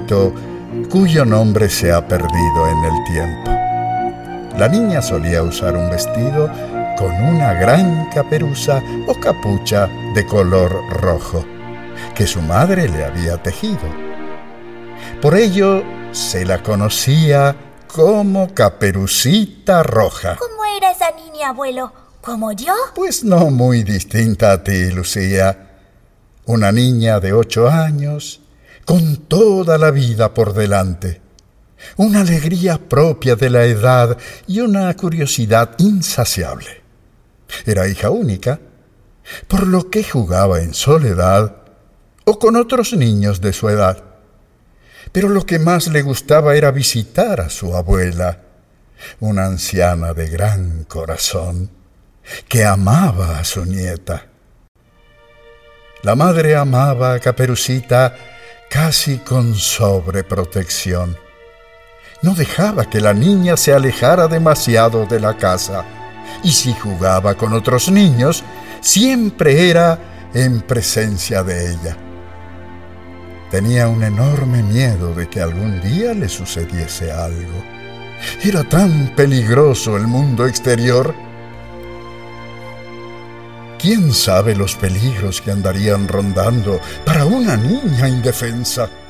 mito cuyo nombre se ha perdido en el tiempo. La niña solía usar un vestido con una gran caperuza o capucha de color rojo, que su madre le había tejido. Por ello se la conocía como Caperucita Roja. ¿Cómo era esa niña, abuelo? ¿Como yo? Pues no muy distinta a ti, Lucía. Una niña de 8 años, con toda la vida por delante. Una alegría propia de la edad y una curiosidad insaciable. Era hija única, por lo que jugaba en soledad o con otros niños de su edad. Pero lo que más le gustaba era visitar a su abuela, una anciana de gran corazón, que amaba a su nieta. La madre amaba a Caperucita casi con sobreprotección. No dejaba que la niña se alejara demasiado de la casa, y si jugaba con otros niños, siempre era en presencia de ella. Tenía un enorme miedo de que algún día le sucediese algo. Era tan peligroso el mundo exterior. ¿Quién sabe los peligros que andarían rondando para una niña indefensa?